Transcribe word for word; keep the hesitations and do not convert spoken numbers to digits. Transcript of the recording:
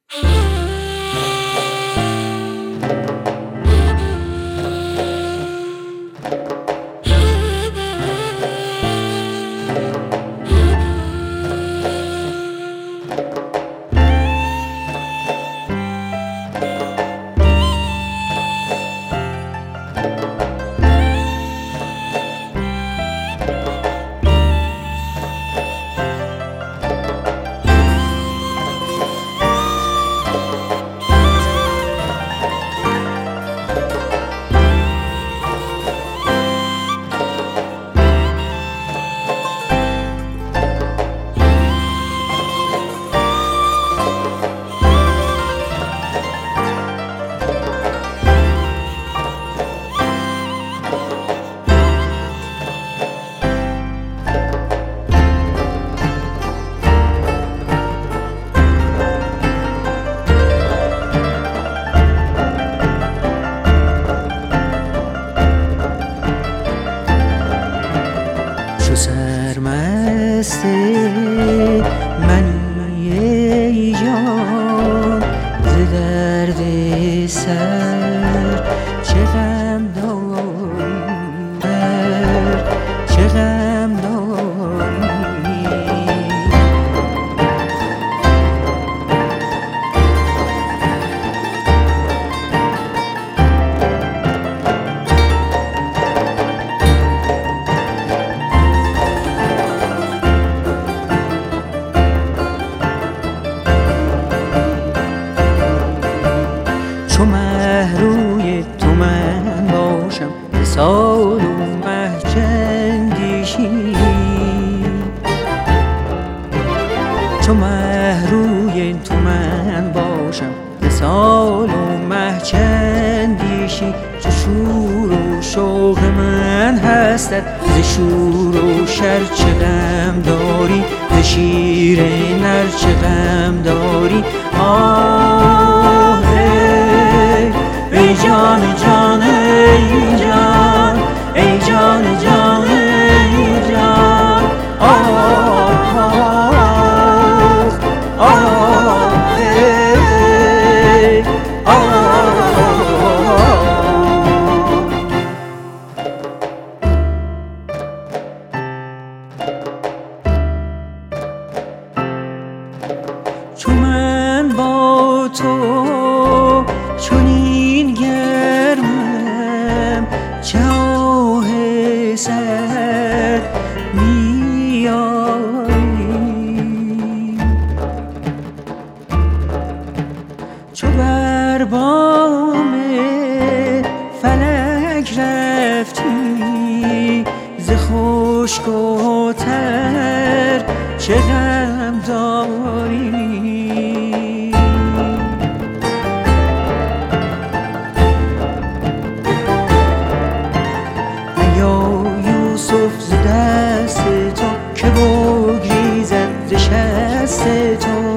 سرمست منی ای جان ز درد سر چه غم داری چه غم داری چو مه روی تو من باشم سال و مه چندیشی چو مه روی تو من باشم سال و مه چندیشی چو شور و شوق من هستت ز شور و شر چه غم داری ز شیر نر چه غم داری آه ای جان جان ای جان ای جان جان ای جان آه آه آه ای آه چو من با تو چنین گرمم چاه سر می آیی چو بر بام فلک رفتی ز خشک و تر چه غم داری یوسف ز دست تو که بگریزد ز شست تو